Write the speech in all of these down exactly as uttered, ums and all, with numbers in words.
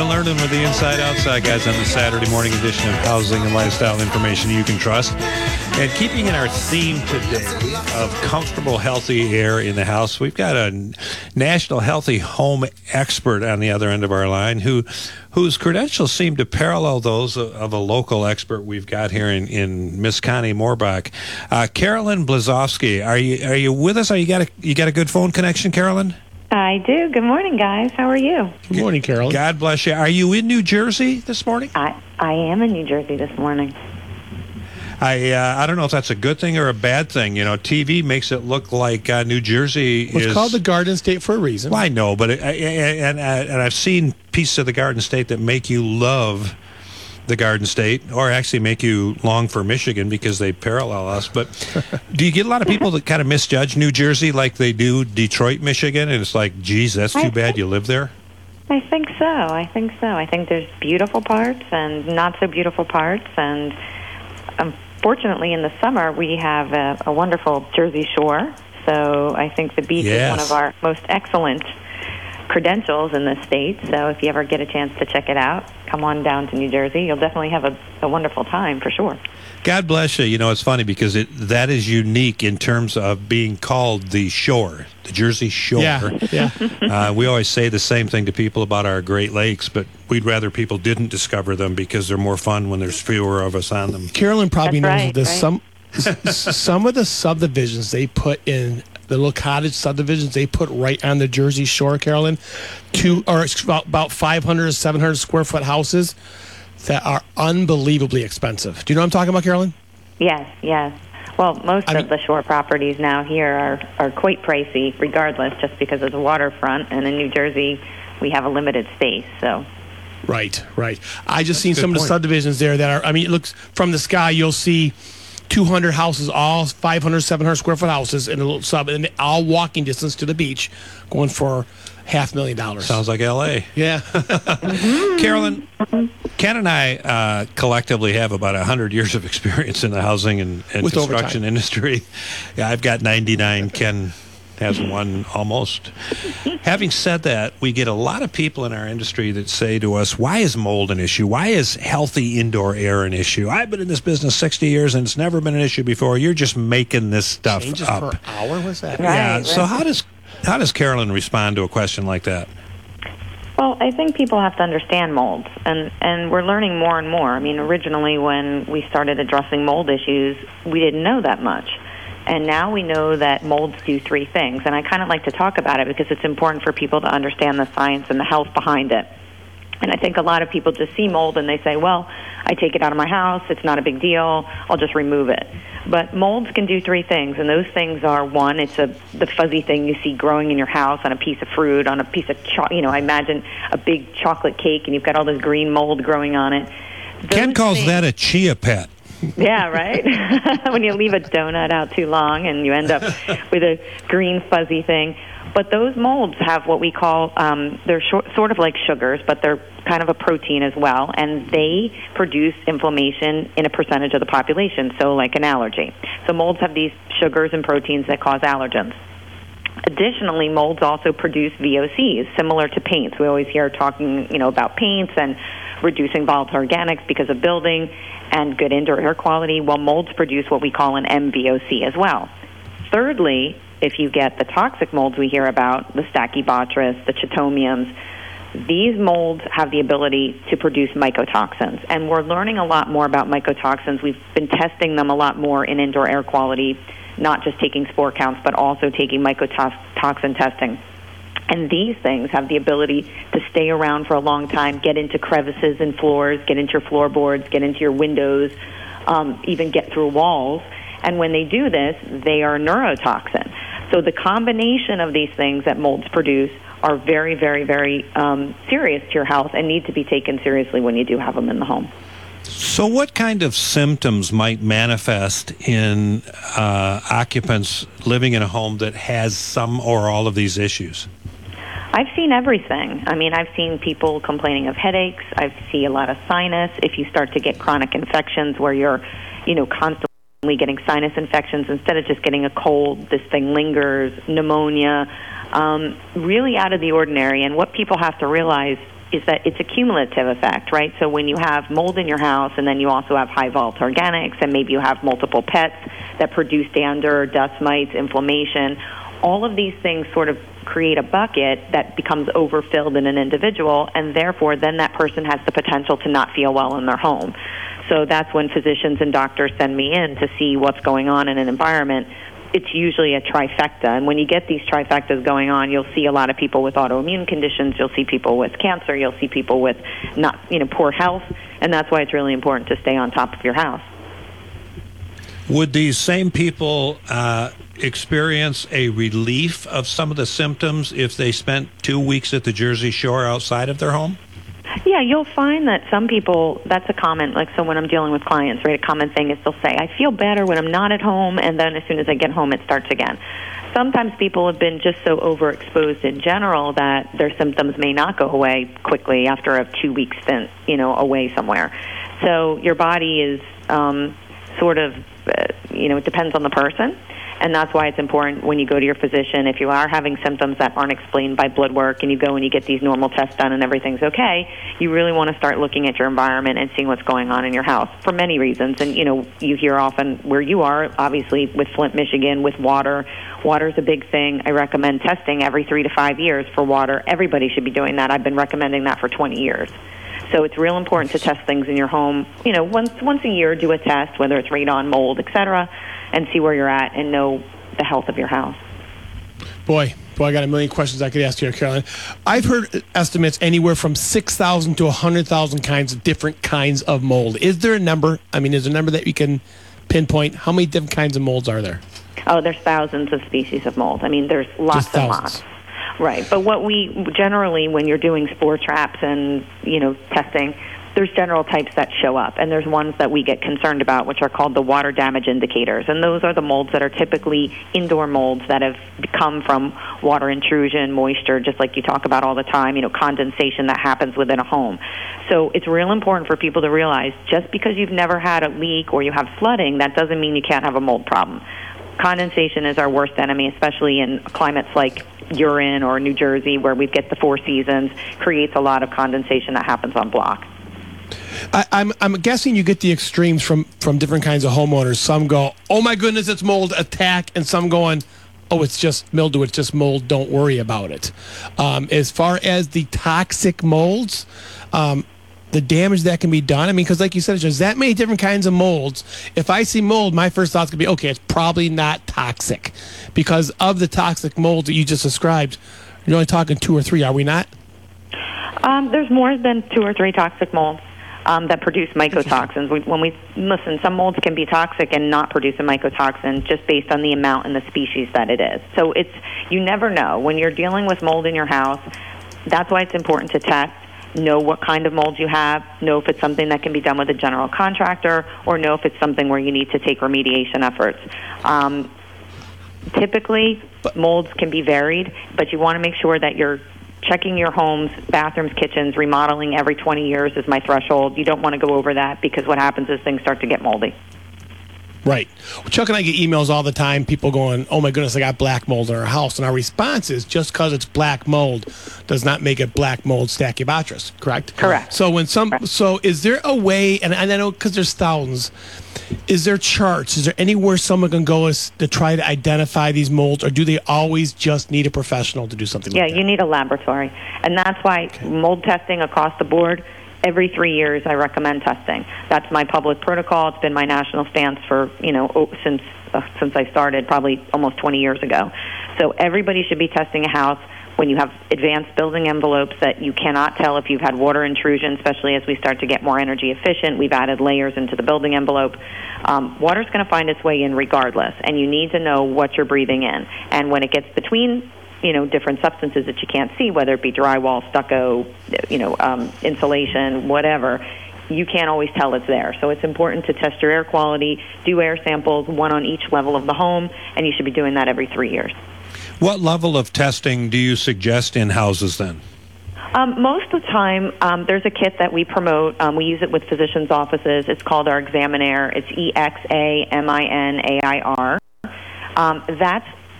and learning with the Inside Outside guys on the Saturday morning edition of Housing and Lifestyle Information You Can Trust. And keeping in our theme today of comfortable, healthy air in the house, we've got a national healthy home expert on the other end of our line who whose credentials seem to parallel those of a local expert we've got here in, in Miss Connie Moorbach. Uh, Carolyn Blazowski, are you are you with us? Are you got a you got a good phone connection, Carolyn? I do. Good morning, guys. How are you? Good morning, Carolyn. God bless you. Are you in New Jersey this morning? I, I am in New Jersey this morning. I uh, I don't know if that's a good thing or a bad thing. You know, T V makes it look like uh, New Jersey well, is... It's called the Garden State for a reason. Well, I know, but it, and, and, and I've seen pieces of the Garden State that make you love the Garden State, or actually make you long for Michigan because they parallel us. But do you get a lot of people that kind of misjudge New Jersey like they do Detroit, Michigan, and it's like, geez, that's too bad you live there? I think so. I think so. I think there's beautiful parts and not so beautiful parts, and unfortunately in the summer we have a, a wonderful Jersey Shore, so I think the beach yes. is one of our most excellent credentials in the state. So if you ever get a chance to check it out, come on down to New Jersey. You'll definitely have a, a wonderful time for sure. God bless you. You know, it's funny because it that is unique in terms of being called the shore, the Jersey Shore. Yeah, yeah. uh, we always say the same thing to people about our Great Lakes, but we'd rather people didn't discover them because they're more fun when there's fewer of us on them. Carolyn probably That's knows right, this. right. Some some of the subdivisions they put in, the little cottage subdivisions they put right on the Jersey Shore, Carolyn, two or about, about five hundred to seven hundred square foot houses that are unbelievably expensive. Do you know what I'm talking about, Carolyn? Yes, yes. Well, most I of mean- the shore properties now here are, are quite pricey regardless, just because of the waterfront. And in New Jersey, we have a limited space, so... Right, right. I just That's seen a good some of the point. subdivisions there that are, I mean, it looks from the sky, you'll see two hundred houses, all five hundred, seven hundred square foot houses in a little sub, and all walking distance to the beach, going for half a million dollars. Sounds like L A. Yeah. Carolyn, Ken and I uh, collectively have about one hundred years of experience in the housing and, and With construction overtime. industry. Yeah, I've got ninety-nine. Ken has one almost. Having said that, we get a lot of people in our industry that say to us, why is mold an issue? Why is healthy indoor air an issue? I've been in this business sixty years and it's never been an issue before. You're just making this stuff Changes up. per hour? What's that? Right. Yeah. So how does how does Carolyn respond to a question like that? Well, I think people have to understand molds, and, and we're learning more and more. I mean, originally when we started addressing mold issues, we didn't know that much. And now we know that molds do three things, and I kind of like to talk about it because it's important for people to understand the science and the health behind it. And I think a lot of people just see mold and they say, well, I take it out of my house, it's not a big deal, I'll just remove it. But molds can do three things, and those things are, one, it's a the fuzzy thing you see growing in your house on a piece of fruit, on a piece of, cho- you know, I imagine a big chocolate cake and you've got all this green mold growing on it. Those Ken calls things- that a chia pet. Yeah, right? When you leave a donut out too long and you end up with a green fuzzy thing. But those molds have what we call, um, they're short, sort of like sugars, but they're kind of a protein as well, and they produce inflammation in a percentage of the population, so like an allergy. So molds have these sugars and proteins that cause allergens. Additionally, molds also produce V O Cs, similar to paints. We always hear talking, you know, about paints and reducing volatile organics because of building and good indoor air quality. Well, molds produce what we call an M V O C as well. Thirdly, if you get the toxic molds we hear about, the Stachybotrys, the Chitomiums, these molds have the ability to produce mycotoxins. And we're learning a lot more about mycotoxins. We've been testing them a lot more in indoor air quality, not just taking spore counts, but also taking mycotoxin testing. And these things have the ability to stay around for a long time, get into crevices in floors, get into your floorboards, get into your windows, um, even get through walls. And when they do this, they are neurotoxin. So the combination of these things that molds produce are very, very, very um, serious to your health and need to be taken seriously when you do have them in the home. So what kind of symptoms might manifest in uh, occupants living in a home that has some or all of these issues? I've seen everything. I mean, I've seen people complaining of headaches. I see a lot of sinus. If you start to get chronic infections where you're, you know, constantly getting sinus infections instead of just getting a cold, this thing lingers, pneumonia, um, really out of the ordinary. And what people have to realize is that it's a cumulative effect, right? So when you have mold in your house and then you also have high volt organics and maybe you have multiple pets that produce dander, dust mites, inflammation, all of these things sort of create a bucket that becomes overfilled in an individual, and therefore then that person has the potential to not feel well in their home. So that's when physicians and doctors send me in to see what's going on in an environment. It's usually a trifecta, and when you get these trifectas going on, you'll see a lot of people with autoimmune conditions, you'll see people with cancer, you'll see people with not, you know, poor health, and that's why it's really important to stay on top of your house. Would these same people uh, experience a relief of some of the symptoms if they spent two weeks at the Jersey Shore outside of their home? Yeah, you'll find that some people, that's a common, like, so when I'm dealing with clients, right, a common thing is they'll say, I feel better when I'm not at home, and then as soon as I get home, it starts again. Sometimes people have been just so overexposed in general that their symptoms may not go away quickly after a two-week stint, you know, away somewhere. So your body is um, sort of, uh, you know, it depends on the person. And that's why it's important when you go to your physician, if you are having symptoms that aren't explained by blood work and you go and you get these normal tests done and everything's okay, you really want to start looking at your environment and seeing what's going on in your house for many reasons. And, you know, you hear often where you are, obviously with Flint, Michigan, with water. Water is a big thing. I recommend testing every three to five years for water. Everybody should be doing that. I've been recommending that for twenty years. So it's real important to test things in your home. You know, once once a year, do a test, whether it's radon, mold, et cetera, and see where you're at and know the health of your house. Boy, boy, I got a million questions I could ask you, Carolyn. I've heard estimates anywhere from six thousand to one hundred thousand kinds of different kinds of mold. Is there a number? I mean, is there a number that you can pinpoint? How many different kinds of molds are there? Oh, there's thousands of species of mold. I mean, there's lots Just and thousands. lots. Right, but what we generally, when you're doing spore traps and, you know, testing, there's general types that show up, and there's ones that we get concerned about, which are called the water damage indicators, and those are the molds that are typically indoor molds that have come from water intrusion, moisture, just like you talk about all the time, you know, condensation that happens within a home. So it's real important for people to realize just because you've never had a leak or you have flooding, that doesn't mean you can't have a mold problem. Condensation is our worst enemy, especially in climates like Urine or New Jersey, where we get the four seasons, creates a lot of condensation that happens on block. I, I'm I'm guessing you get the extremes from, from different kinds of homeowners. Some go, oh my goodness, it's mold, attack, and some going, oh, it's just mildew, it's just mold, don't worry about it. Um, as far as the toxic molds, um, the damage that can be done, I mean, because like you said, there's that many different kinds of molds. If I see mold, my first thought's going to be, okay, it's probably not toxic. Because of the toxic molds that you just described, you're only talking two or three, are we not? Um, there's more than two or three toxic molds um, that produce mycotoxins. We, when we listen, some molds can be toxic and not produce a mycotoxin just based on the amount and the species that it is. So it's, you never know. When you're dealing with mold in your house, that's why it's important to test. Know what kind of mold you have, know if it's something that can be done with a general contractor, or know if it's something where you need to take remediation efforts. Um, typically, molds can be varied, but you want to make sure that you're checking your homes, bathrooms, kitchens, remodeling every twenty years is my threshold. You don't want to go over that because what happens is things start to get moldy. Right. Chuck and I get emails all the time, people going, oh my goodness, I got black mold in our house. And our response is, just because it's black mold does not make it black mold Stachybotrys, correct? Correct. So when some, Correct. so is there a way, and I know because there's thousands, is there charts, is there anywhere someone can go as, to try to identify these molds, or do they always just need a professional to do something Yeah, like that? you need a laboratory. And that's why Okay. mold testing across the board, every three years I recommend testing. That's my public protocol. It's been my national stance for, you know, oh, since uh, since I started, probably almost twenty years ago. So everybody should be testing a house when you have advanced building envelopes that you cannot tell if you've had water intrusion, especially as we start to get more energy efficient. We've added layers into the building envelope. Um, water's going to find its way in regardless, and you need to know what you're breathing in. And when it gets between, you know, different substances that you can't see, whether it be drywall, stucco, you know, um, insulation, whatever, you can't always tell it's there. So it's important to test your air quality, do air samples, one on each level of the home, and you should be doing that every three years. What level of testing do you suggest in houses then? Um, most of the time, um, there's a kit that we promote. Um, we use it with physicians' offices. It's called our Examinair. It's E X A M I N A I R. Um, that's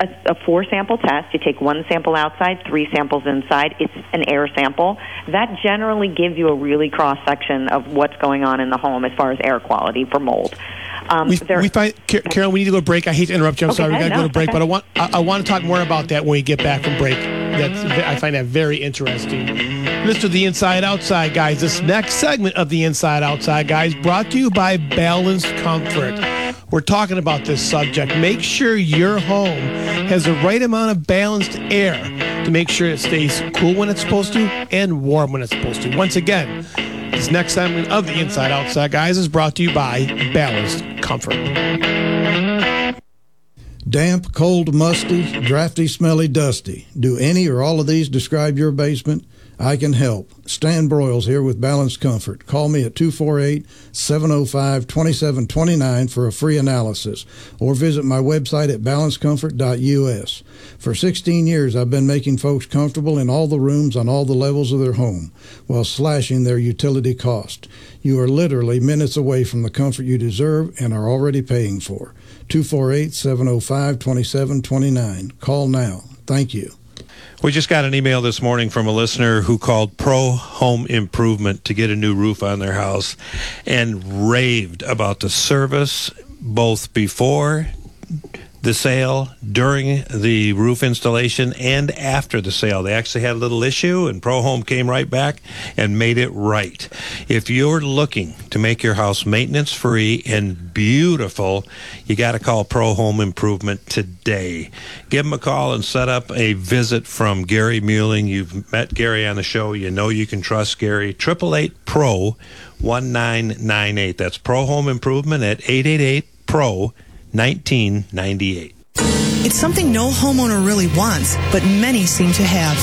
a, a four sample test. You take one sample outside, three samples inside. It's an air sample. That generally gives you a really cross section of what's going on in the home as far as air quality for mold. Um, we, there, we find, Carol, we need to go to break. I hate to interrupt you. I'm okay, sorry. We got to no, go to break, okay. but I want I, I want to talk more about that when we get back from break. That's I find that very interesting. Mister The Inside Outside, guys. This next segment of The Inside Outside, guys, brought to you by Balanced Comfort. We're talking about this subject. Make sure your home has the right amount of balanced air to make sure it stays cool when it's supposed to and warm when it's supposed to. Once again, this next segment of The Inside Outside, guys, is brought to you by Balanced Comfort. Damp, cold, musty, drafty, smelly, dusty. Do any or all of these describe your basement? I can help. Stan Broyles here with Balanced Comfort. Call me at two four eight, seven oh five, two seven two nine for a free analysis, or visit my website at balanced comfort dot U S. For sixteen years, I've been making folks comfortable in all the rooms on all the levels of their home while slashing their utility cost. You are literally minutes away from the comfort you deserve and are already paying for. two four eight, seven oh five, two seven two nine. Call now. Thank you. We just got an email this morning from a listener who called Pro Home Improvement to get a new roof on their house and raved about the service both before the sale, during the roof installation, and after the sale. They actually had a little issue, and Pro Home came right back and made it right. If you're looking to make your house maintenance-free and beautiful, you got to call Pro Home Improvement today. Give them a call and set up a visit from Gary Mueling. You've met Gary on the show. You know you can trust Gary. eight eight eight, P R O, one nine nine eight. That's Pro Home Improvement at eight eight eight, P R O, nineteen ninety-eight. It's something no homeowner really wants, but many seem to have.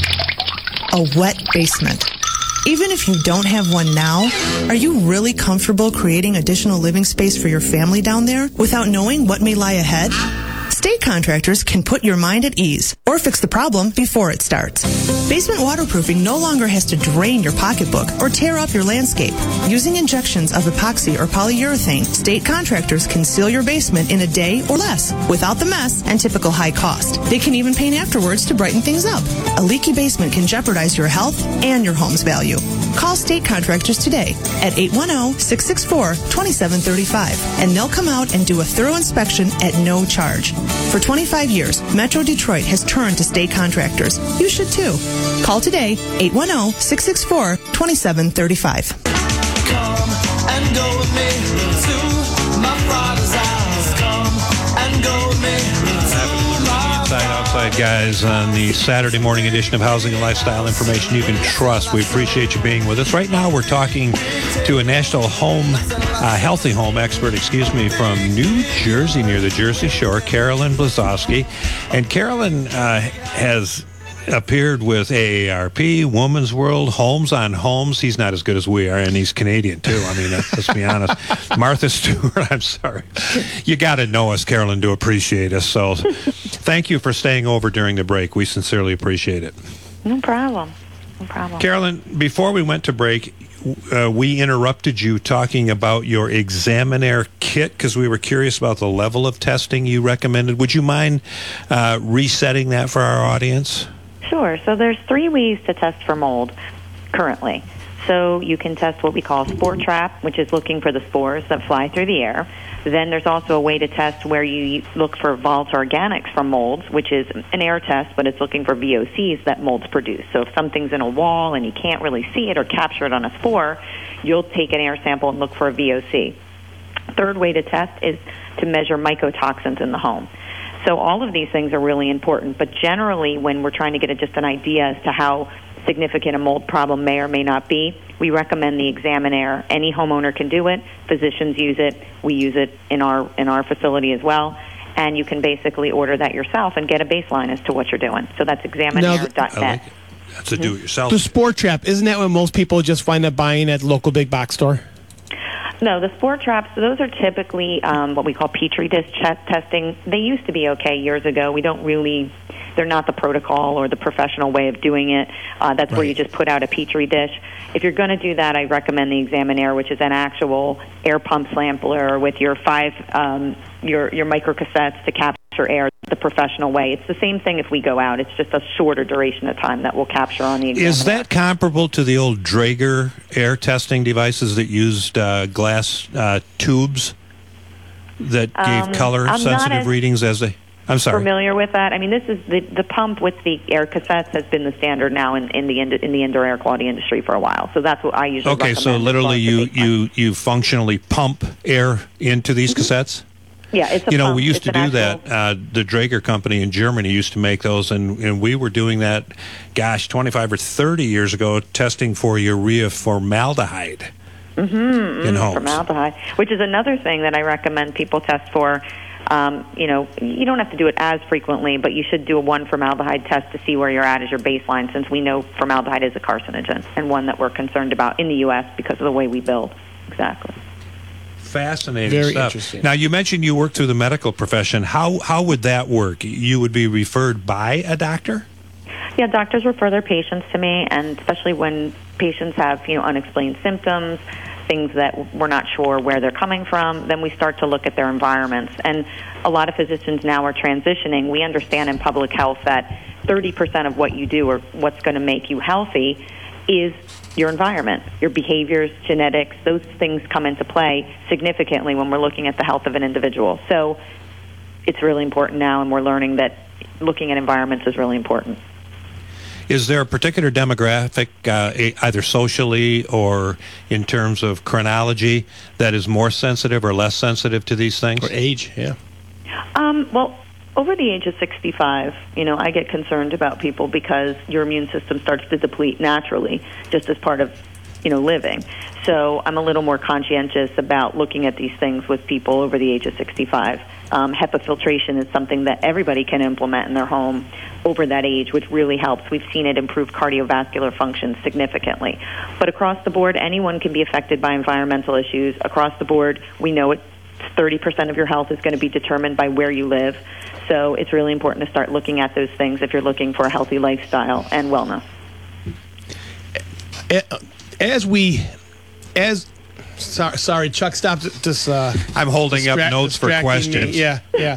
A wet basement. Even if you don't have one now, are you really comfortable creating additional living space for your family down there without knowing what may lie ahead? State contractors can put your mind at ease or fix the problem before it starts. Basement waterproofing no longer has to drain your pocketbook or tear up your landscape. Using injections of epoxy or polyurethane, state contractors can seal your basement in a day or less without the mess and typical high cost. They can even paint afterwards to brighten things up. A leaky basement can jeopardize your health and your home's value. Call state contractors today at eight one zero, six six four, two seven three five and they'll come out and do a thorough inspection at no charge. For twenty-five years, Metro Detroit has turned to state contractors. You should too. Call today, eight one zero, six six four, two seven three five. Come and go with me to my father's house. Come and go with me to my Inside Outside, guys, on the Saturday morning edition of Housing and Lifestyle Information You Can Trust. We appreciate you being with us. Right now, we're talking to a national home, uh, healthy home expert, excuse me, from New Jersey, near the Jersey Shore, Carolyn Blazowski. And Carolyn uh, has appeared with A A R P, Woman's World, Homes on Homes. He's not as good as we are, and he's Canadian, too. I mean, let's be honest. Martha Stewart, I'm sorry. You got to know us, Carolyn, to appreciate us. So thank you for staying over during the break. We sincerely appreciate it. No problem. No problem. Carolyn, before we went to break, uh, we interrupted you talking about your Examinaire kit because we were curious about the level of testing you recommended. Would you mind uh, resetting that for our audience? Sure. So there's three ways to test for mold currently. So you can test what we call spore trap, which is looking for the spores that fly through the air. Then there's also a way to test where you look for volatile organics from molds, which is an air test, but it's looking for V O Cs that molds produce. So if something's in a wall and you can't really see it or capture it on a spore, you'll take an air sample and look for a V O C. Third way to test is to measure mycotoxins in the home. So all of these things are really important, but generally when we're trying to get a, just an idea as to how significant a mold problem may or may not be, we recommend the Examinaire. Any homeowner can do it. Physicians use it. We use it in our in our facility as well. And you can basically order that yourself and get a baseline as to what you're doing. So that's examinaire dot net. Like it. That's a do-it-yourself. The spore trap, isn't that what most people just wind up buying at the local big box store? No, the spore traps, those are typically um, what we call Petri dish ch- testing. They used to be okay years ago. We don't really, they're not the protocol or the professional way of doing it. Uh, that's right. Where you just put out a Petri dish. If you're going to do that, I recommend the Examinaire, which is an actual air pump sampler with your five, um, your, your microcassettes to capture capture air the professional way. It's the same thing if we go out. It's just a shorter duration of time that we'll capture on the exam. Is that comparable to the old Draeger air testing devices that used uh, glass uh, tubes that gave Um, color-sensitive as readings as they... I'm sorry. Familiar with that? I mean, this is the the pump with the air cassettes has been the standard now in, in the in the indoor air quality industry for a while. So that's what I usually Okay, recommend. so as literally far you, as the you, you functionally pump air into these cassettes? Yeah, it's a You know, pump. we used It's to an do actual- that. Uh, the Draeger company in Germany used to make those, and, and we were doing that, gosh, twenty-five or thirty years ago, testing for urea formaldehyde Mm-hmm, in homes. Formaldehyde, which is another thing that I recommend people test for. Um, you know, you don't have to do it as frequently, but you should do a one formaldehyde test to see where you're at as your baseline, since we know formaldehyde is a carcinogen and one that we're concerned about in the U S because of the way we build. Exactly. Fascinating Very stuff. interesting. Now, you mentioned you work through the medical profession. How how would that work? You would be referred by a doctor? Yeah, doctors refer their patients to me, and especially when patients have, you know, unexplained symptoms, things that we're not sure where they're coming from, then we start to look at their environments. And a lot of physicians now are transitioning. We understand in public health that thirty percent of what you do or what's going to make you healthy is your environment, your behaviors, genetics. Those things come into play significantly when we're looking at the health of an individual. So it's really important now, and we're learning that looking at environments is really important. Is there a particular demographic, uh, e- either socially or in terms of chronology, that is more sensitive or less sensitive to these things? Or age, yeah. Um, well, over the age of sixty-five, you know, I get concerned about people because your immune system starts to deplete naturally, just as part of, you know, living. So I'm a little more conscientious about looking at these things with people over the age of sixty-five. Um, HEPA filtration is something that everybody can implement in their home over that age, which really helps. We've seen it improve cardiovascular function significantly. But across the board, anyone can be affected by environmental issues. Across the board, we know it. thirty percent of your health is going to be determined by where you live. So it's really important to start looking at those things if you're looking for a healthy lifestyle and wellness. As we, as, sorry, sorry Chuck, stop this. Uh, I'm holding up distra- notes for distracting me. questions. Yeah, yeah.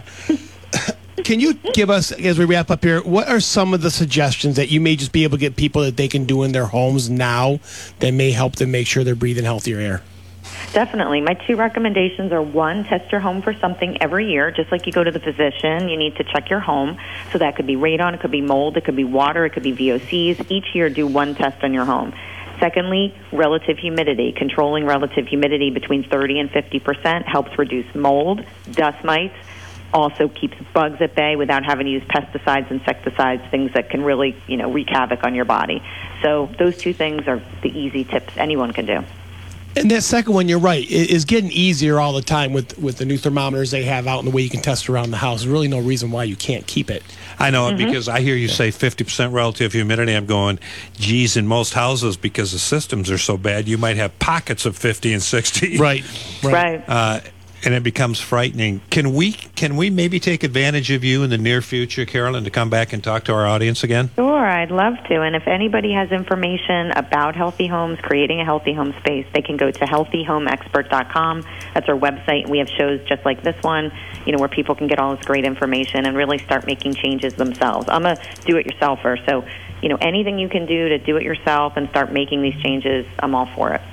Can you give us, as we wrap up here, what are some of the suggestions that you may just be able to get people that they can do in their homes now that may help them make sure they're breathing healthier air? Definitely. My two recommendations are, one, test your home for something every year. Just like you go to the physician, you need to check your home. So that could be radon, it could be mold, it could be water, it could be V O Cs. Each year, do one test on your home. Secondly, relative humidity. Controlling relative humidity between thirty and fifty percent helps reduce mold, dust mites, also keeps bugs at bay without having to use pesticides, insecticides, things that can really, you know, wreak havoc on your body. So those two things are the easy tips anyone can do. And that second one, you're right, it is getting easier all the time with, with the new thermometers they have out and the way you can test around the house. There's really no reason why you can't keep it. I know it because I hear you say fifty percent relative humidity. I'm going, geez, in most houses, because the systems are so bad, you might have pockets of fifty and sixty. Right, right. Right. Uh, and it becomes frightening. Can we can we maybe take advantage of you in the near future, Carolyn, to come back and talk to our audience again? Sure, I'd love to. And if anybody has information about healthy homes, creating a healthy home space, they can go to healthy home expert dot com. That's our website. And we have shows just like this one, you know, where people can get all this great information and really start making changes themselves. I'm a do-it-yourselfer, so, you know, anything you can do to do it yourself and start making these changes, I'm all for it.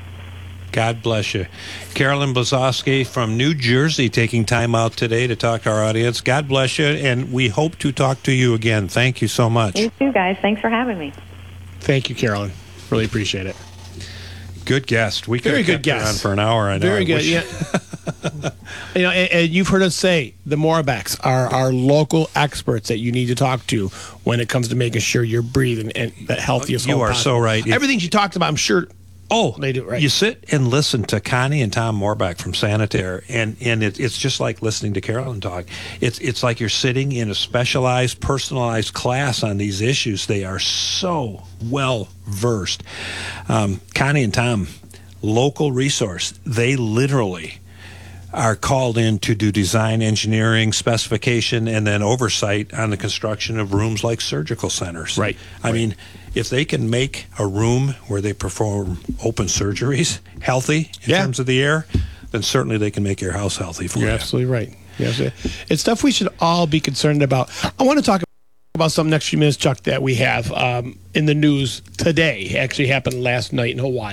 God bless you. Carolyn Blazowski from New Jersey taking time out today to talk to our audience. God bless you, and we hope to talk to you again. Thank you so much. You too, guys. Thanks for having me. Thank you, Carolyn. Really appreciate it. Good guest. We could Very have good kept her guest. on for an hour. I know. Very I good. wish- Yeah. You know, and, and you've heard us say the Morbecks are our local experts that you need to talk to when it comes to making sure you're breathing and the healthiest. You home are possible. so right. It- Everything she talked about, I'm sure. Oh, They do, right. You sit and listen to Connie and Tom Morbach from Sanitaire, and, and it, it's just like listening to Carolyn talk. It's it's like you're sitting in a specialized, personalized class on these issues. They are so well versed. Um, Connie and Tom, local resource. They literally are called in to do design, engineering, specification, and then oversight on the construction of rooms like surgical centers. Right. I Right. mean, if they can make a room where they perform open surgeries healthy in Yeah. terms of the air, then certainly they can make your house healthy for You're you. absolutely right. Yes, it- it's stuff we should all be concerned about. I want to talk about some next few minutes, Chuck, that we have um, in the news today. Actually happened last night in Hawaii.